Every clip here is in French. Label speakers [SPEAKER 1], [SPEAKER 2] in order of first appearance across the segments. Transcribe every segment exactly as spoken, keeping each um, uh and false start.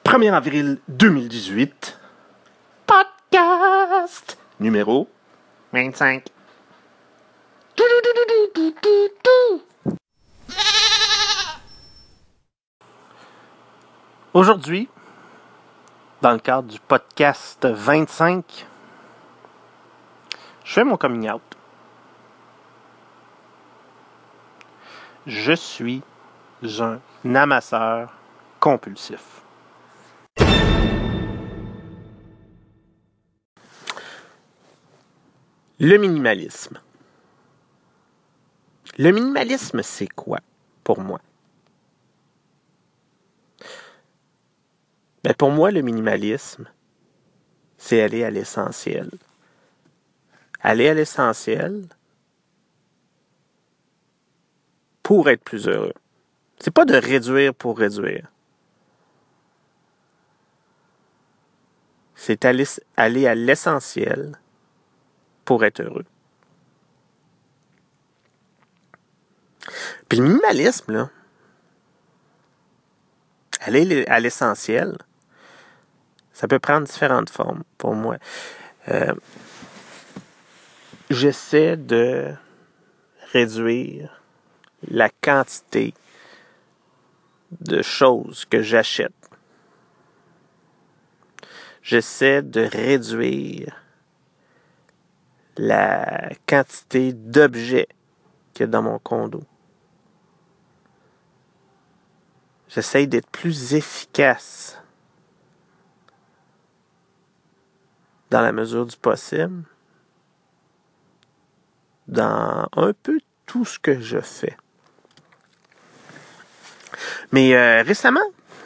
[SPEAKER 1] premier avril deux mille dix-huit, podcast numéro vingt-cinq. Aujourd'hui, dans le cadre du podcast vingt-cinq, je fais mon coming out. Je suis un amasseur compulsif. Le minimalisme. Le minimalisme, c'est quoi pour moi? Ben pour moi, le minimalisme, c'est aller à l'essentiel. Aller à l'essentiel pour être plus heureux. C'est pas de réduire pour réduire. C'est aller, aller à l'essentiel pour être heureux. Puis le minimalisme, là, aller à l'essentiel, ça peut prendre différentes formes pour moi. Euh, j'essaie de réduire la quantité de choses que j'achète. J'essaie de réduire la quantité d'objets qu'il y a dans mon condo. J'essaie d'être plus efficace dans la mesure du possible dans un peu tout ce que je fais. Mais euh, récemment,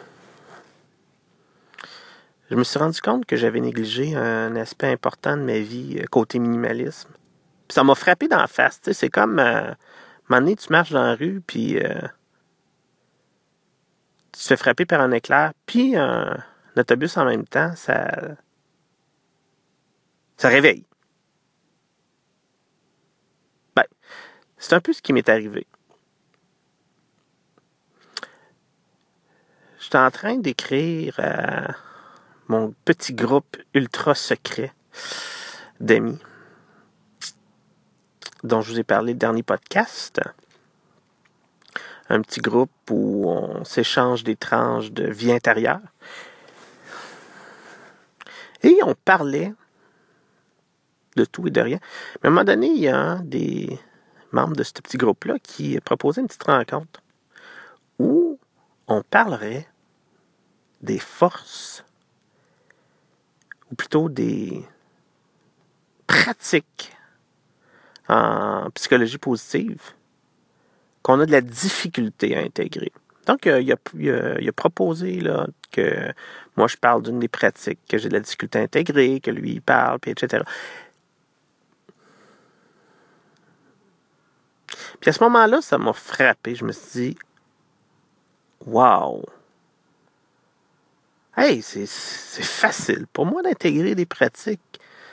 [SPEAKER 1] je me suis rendu compte que j'avais négligé un aspect important de ma vie, côté minimalisme. Puis ça m'a frappé dans la face. T'sais, c'est comme, euh, un moment donné, tu marches dans la rue, puis euh, tu te fais frapper par un éclair, puis un, un autobus en même temps, ça, ça réveille. Ben, c'est un peu ce qui m'est arrivé. J'étais en train d'écrire euh, mon petit groupe ultra secret d'amis dont je vous ai parlé le dernier podcast. Un petit groupe où on s'échange des tranches de vie intérieure. Et on parlait de tout et de rien. Mais à un moment donné, il y a un des membres de ce petit groupe-là qui proposait une petite rencontre où on parlerait des forces, ou plutôt des pratiques en psychologie positive qu'on a de la difficulté à intégrer. Donc, euh, il, a, il, a, il a proposé là, que moi, je parle d'une des pratiques que j'ai de la difficulté à intégrer, que lui, il parle, puis et cetera. Puis à ce moment-là, ça m'a frappé. Je me suis dit, wow! Hey, c'est, c'est facile pour moi d'intégrer des pratiques.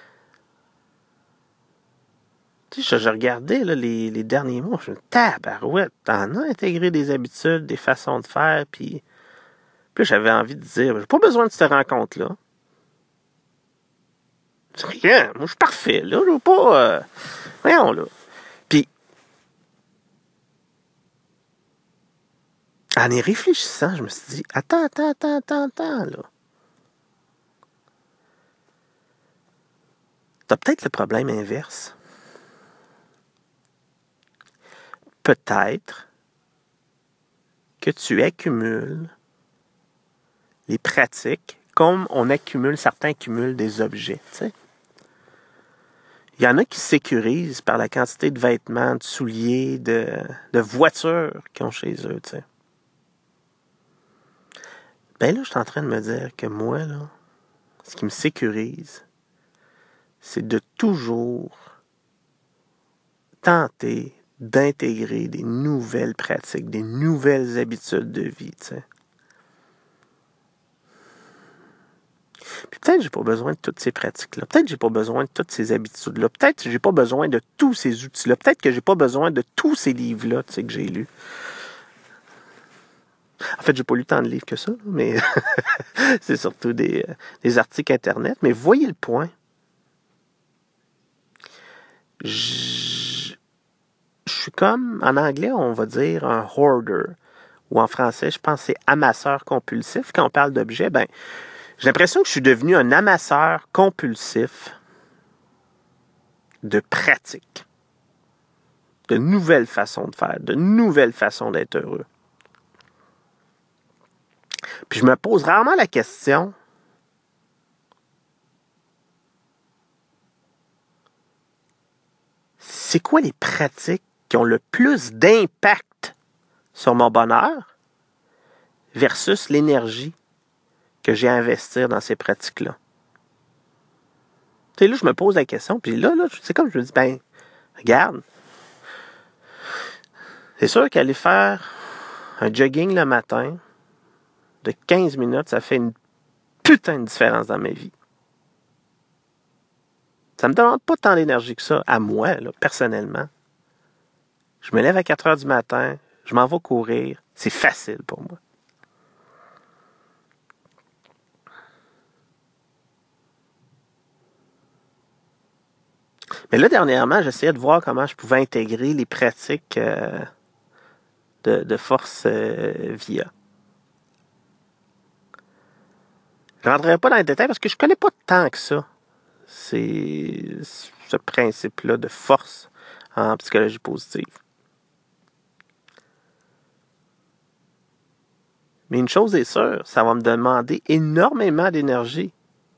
[SPEAKER 1] Tu sais, je, je regardais là, les, les derniers mois, je me dis, tabarouette, t'en as intégré des habitudes, des façons de faire, puis, puis j'avais envie de dire, j'ai pas besoin de cette rencontre-là. C'est rien, moi je suis parfait, là, je veux pas... Euh, voyons, là. Puis, en y réfléchissant, je me suis dit, attends, attends, attends, attends, attends, là. T'as peut-être le problème inverse. Peut-être que tu accumules les pratiques comme on accumule, certains accumulent des objets, tu sais. Il y en a qui se sécurisent par la quantité de vêtements, de souliers, de, de voitures qu'ils ont chez eux, tu sais. Ben là, je suis en train de me dire que moi, là, ce qui me sécurise, c'est de toujours tenter d'intégrer des nouvelles pratiques, des nouvelles habitudes de vie, tu sais. Puis peut-être que j'ai pas besoin de toutes ces pratiques-là. Peut-être que j'ai pas besoin de toutes ces habitudes-là. Peut-être que j'ai pas besoin de tous ces outils-là. Peut-être que j'ai pas besoin de tous ces livres-là, tu sais, que j'ai lus. En fait, j'ai pas lu tant de livres que ça, mais c'est surtout des, des articles Internet. Mais voyez le point. Je, je suis comme, en anglais, on va dire un hoarder. Ou en français, je pense que c'est amasseur compulsif. Quand on parle d'objets, ben, j'ai l'impression que je suis devenu un amasseur compulsif de pratiques, de nouvelles façons de faire, de nouvelles façons d'être heureux. Puis je me pose rarement la question, c'est quoi les pratiques qui ont le plus d'impact sur mon bonheur versus l'énergie que j'ai à investir dans ces pratiques-là? Tu sais, là, je me pose la question, puis là, là, c'est comme je me dis, ben, regarde, c'est sûr qu'aller faire un jogging le matin de quinze minutes, ça fait une putain de différence dans ma vie. Ça me demande pas tant d'énergie que ça, à moi, là, personnellement. Je me lève à quatre heures du matin, je m'en vais courir, c'est facile pour moi. Mais là, dernièrement, j'essayais de voir comment je pouvais intégrer les pratiques euh, de, de force euh, via. Je ne rentrerai pas dans les détails parce que je ne connais pas tant que ça. C'est ce principe-là de force en psychologie positive. Mais une chose est sûre, ça va me demander énormément d'énergie.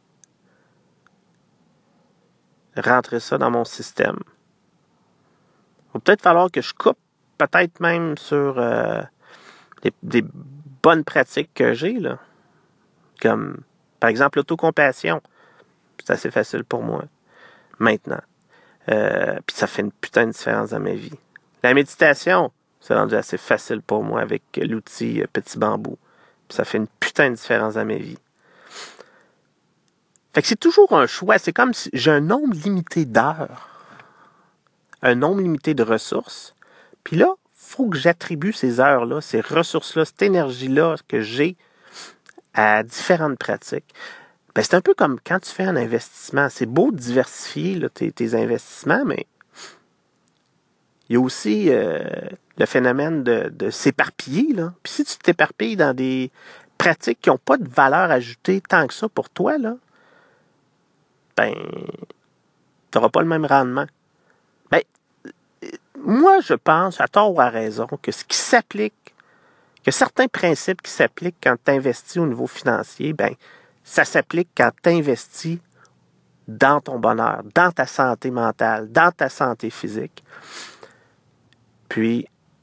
[SPEAKER 1] Rentrer ça dans mon système. Il va peut-être falloir que je coupe, peut-être même sur euh, des, des bonnes pratiques que j'ai, là. Comme, par exemple, l'autocompassion. C'est assez facile pour moi, maintenant. Euh, Puis ça fait une putain de différence dans ma vie. La méditation, c'est rendu assez facile pour moi avec l'outil Petit Bambou. Puis ça fait une putain de différence dans ma vie. Fait que c'est toujours un choix. C'est comme si j'ai un nombre limité d'heures, un nombre limité de ressources. Puis là, il faut que j'attribue ces heures-là, ces ressources-là, cette énergie-là que j'ai à différentes pratiques. Ben, c'est un peu comme quand tu fais un investissement. C'est beau de diversifier là, tes, tes investissements, mais il y a aussi euh, le phénomène de, de s'éparpiller. Là. Puis si tu t'éparpilles dans des pratiques qui n'ont pas de valeur ajoutée tant que ça pour toi, là, ben, tu n'auras pas le même rendement. Ben, moi, je pense, à tort ou à raison, que ce qui s'applique, que certains principes qui s'appliquent quand tu investis au niveau financier, ben, ça s'applique quand tu investis dans ton bonheur, dans ta santé mentale, dans ta santé physique. Puis,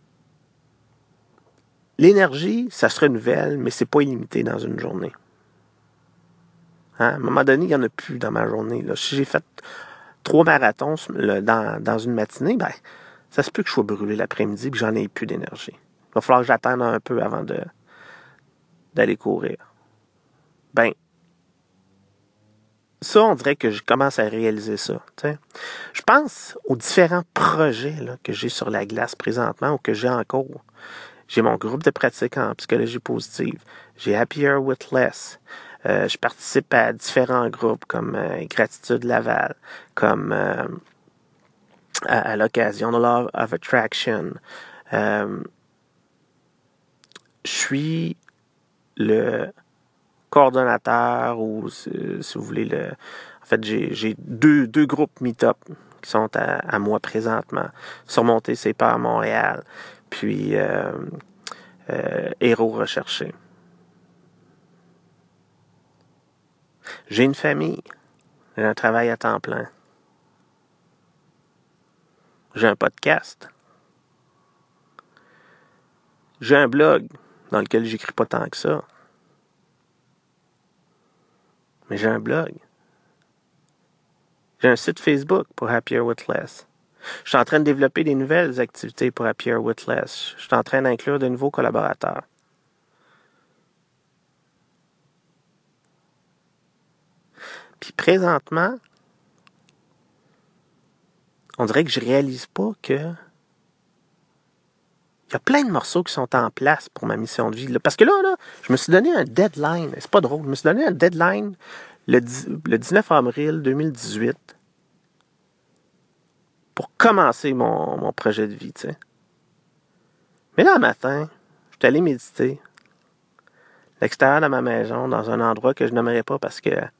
[SPEAKER 1] l'énergie, ça se renouvelle, mais c'est pas illimité dans une journée. Hein? À un moment donné, il n'y en a plus dans ma journée. Là. Si j'ai fait trois marathons là, dans, dans une matinée, ben, ça se peut que je sois brûlé l'après-midi et que j'en ai plus d'énergie. Il va falloir que j'attende un peu avant de, d'aller courir. Ben, ça, on dirait que je commence à réaliser ça. T'sais. Je pense aux différents projets là, que j'ai sur la glace présentement ou que j'ai en cours. J'ai mon groupe de pratique en psychologie positive. J'ai Happier with Less. Euh, je participe à différents groupes comme euh, Gratitude Laval, comme euh, à, à l'occasion de Law of Attraction. Euh, je suis le coordonnateur ou, si, si vous voulez, le... en fait, j'ai, j'ai deux, deux groupes meet-up qui sont à, à moi présentement. Surmonter ses peurs à Montréal, puis euh, euh, Héros recherchés. J'ai une famille. J'ai un travail à temps plein. J'ai un podcast. J'ai un blog dans lequel j'écris pas tant que ça. Mais j'ai un blog. J'ai un site Facebook pour Happier with Less. Je suis en train de développer des nouvelles activités pour Happier with Less. Je suis en train d'inclure de nouveaux collaborateurs. Puis présentement, on dirait que je réalise pas que Il y a plein de morceaux qui sont en place pour ma mission de vie. Là. Parce que là, là, je me suis donné un deadline. C'est pas drôle. Je me suis donné un deadline le, le dix-neuf avril deux mille dix-huit pour commencer mon, mon projet de vie, tu sais. Mais là, un matin, je suis allé méditer à l'extérieur de ma maison, dans un endroit que je n'aimerais pas parce que il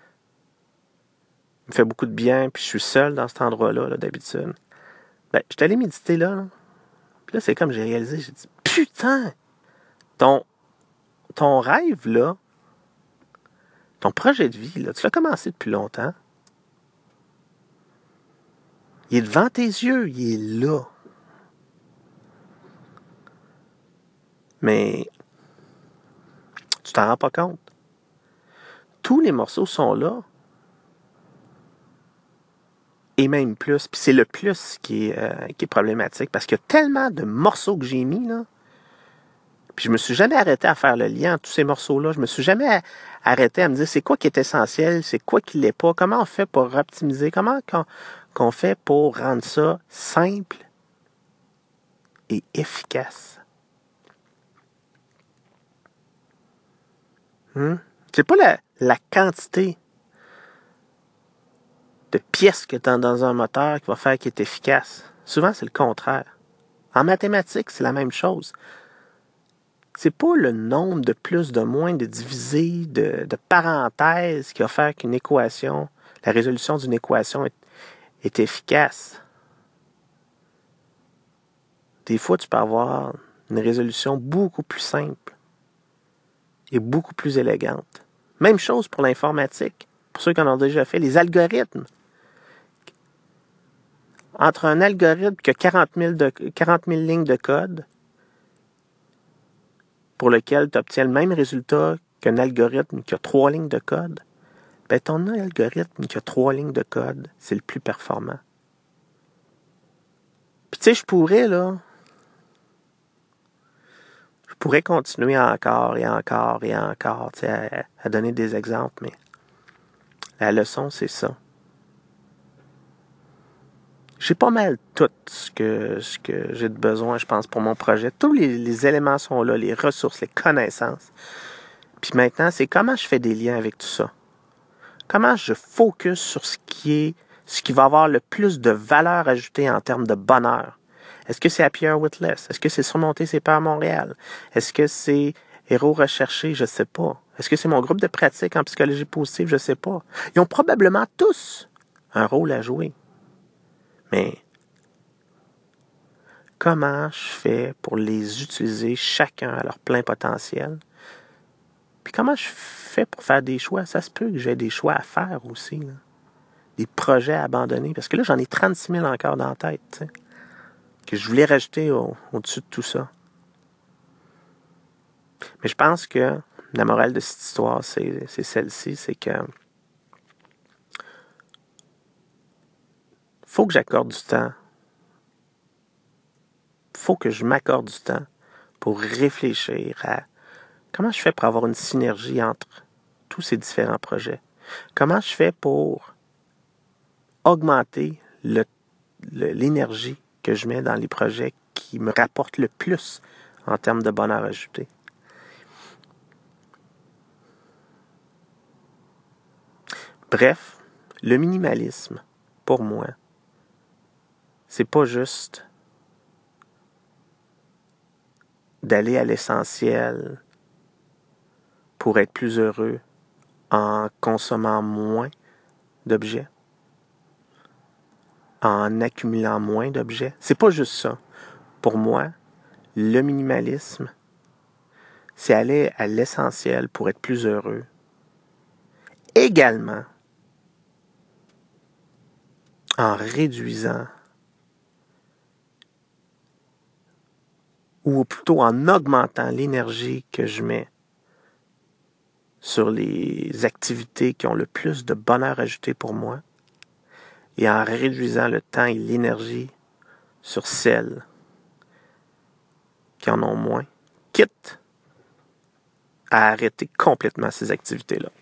[SPEAKER 1] me fait beaucoup de bien, puis je suis seul dans cet endroit-là, là, d'habitude. Ben, je suis allé méditer là, là. Puis là, c'est comme j'ai réalisé, j'ai dit, putain, ton, ton rêve, là, ton projet de vie, là, tu l'as commencé depuis longtemps. Il est devant tes yeux, il est là. Mais tu t'en rends pas compte. Tous les morceaux sont là. Et même plus. Puis c'est le plus qui est, euh, qui est problématique. Parce qu'il y a tellement de morceaux que j'ai mis, là. Puis je me suis jamais arrêté à faire le lien entre tous ces morceaux-là. Je me suis jamais arrêté à me dire c'est quoi qui est essentiel, c'est quoi qui l'est pas, comment on fait pour optimiser, comment qu'on, qu'on fait pour rendre ça simple et efficace. Hmm? C'est pas la, la quantité de pièces que tu as dans un moteur qui va faire qu'il est efficace. Souvent, c'est le contraire. En mathématiques, c'est la même chose. C'est pas le nombre de plus, de moins, de divisés, de, de parenthèses qui va faire qu'une équation, la résolution d'une équation est, est efficace. Des fois, tu peux avoir une résolution beaucoup plus simple et beaucoup plus élégante. Même chose pour l'informatique. Pour ceux qui en ont déjà fait, les algorithmes. Entre un algorithme qui a quarante mille, de, quarante mille lignes de code, pour lequel tu obtiens le même résultat qu'un algorithme qui a trois lignes de code, ben ton algorithme qui a trois lignes de code, c'est le plus performant. Puis tu sais, je pourrais, là, je pourrais continuer encore et encore et encore, tu sais, à, à donner des exemples, mais la leçon, c'est ça. J'ai pas mal tout ce que, ce que j'ai de besoin, je pense, pour mon projet. Tous les, les éléments sont là, les ressources, les connaissances. Puis maintenant, c'est comment je fais des liens avec tout ça. Comment je focus sur ce qui est, ce qui va avoir le plus de valeur ajoutée en termes de bonheur. Est-ce que c'est Happy Hour with Less? Est-ce que c'est Surmonter ses peurs à Montréal? Est-ce que c'est Héros recherchés? Je ne sais pas. Est-ce que c'est mon groupe de pratique en psychologie positive? Je ne sais pas. Ils ont probablement tous un rôle à jouer. Mais comment je fais pour les utiliser chacun à leur plein potentiel? Puis comment je fais pour faire des choix? Ça se peut que j'ai des choix à faire aussi, là. Des projets à abandonner. Parce que là, j'en ai trente-six mille encore dans la tête, tu sais, que je voulais rajouter au, au-dessus de tout ça. Mais je pense que la morale de cette histoire, c'est, c'est celle-ci, c'est que faut que j'accorde du temps. Faut que je m'accorde du temps pour réfléchir à comment je fais pour avoir une synergie entre tous ces différents projets. Comment je fais pour augmenter le, le, l'énergie que je mets dans les projets qui me rapportent le plus en termes de bonheur ajouté. Bref, le minimalisme, pour moi, c'est pas juste d'aller à l'essentiel pour être plus heureux en consommant moins d'objets, en accumulant moins d'objets. C'est pas juste ça. Pour moi, le minimalisme, c'est aller à l'essentiel pour être plus heureux. Également, en réduisant, ou plutôt en augmentant l'énergie que je mets sur les activités qui ont le plus de bonheur ajouté pour moi, et en réduisant le temps et l'énergie sur celles qui en ont moins, quitte à arrêter complètement ces activités-là.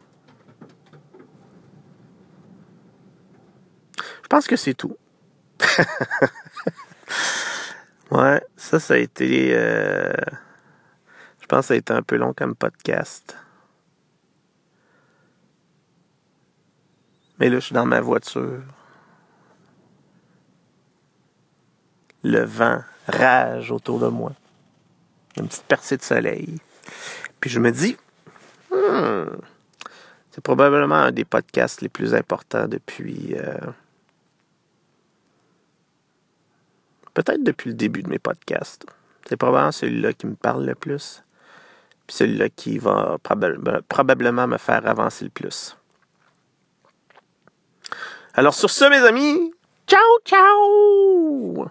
[SPEAKER 1] Je pense que c'est tout. Ouais, ça, ça a été... Euh, je pense que ça a été un peu long comme podcast. Mais là, je suis dans ma voiture. Le vent rage autour de moi. Une petite percée de soleil. Puis je me dis, hmm, c'est probablement un des podcasts les plus importants depuis... Euh, peut-être depuis le début de mes podcasts. C'est probablement celui-là qui me parle le plus. Puis celui-là qui va probab- probablement me faire avancer le plus. Alors sur ce, mes amis, ciao, ciao!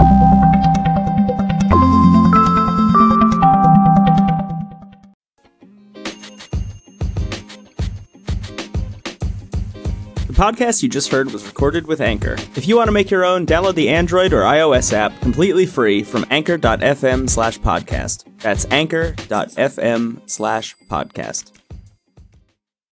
[SPEAKER 2] The podcast you just heard was recorded with Anchor. If you want to make your own, download the Android or iOS app completely free from anchor.fm slash podcast. That's anchor.fm slash podcast.